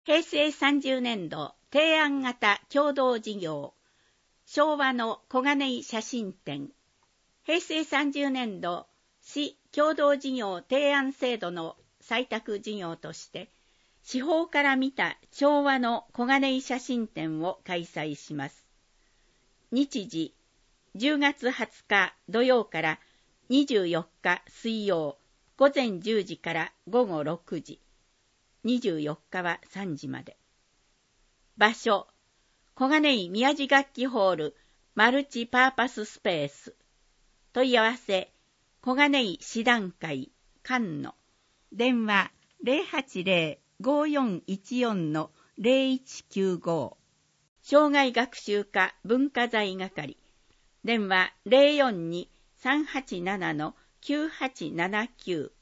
平成30年度提案型共同事業昭和の小金井写真展。平成30年度市共同事業提案制度の採択事業として四方から見た昭和の小金井写真展を開催します。日時10月20日土曜から24日水曜午前10時から午後6時、24日は3時まで。場所、小金井宮地楽器ホールマルチパーパススペース。問い合わせ、小金井師団会菅野。電話080-5414-0195。障害学習課文化財係。電話042-387-9879。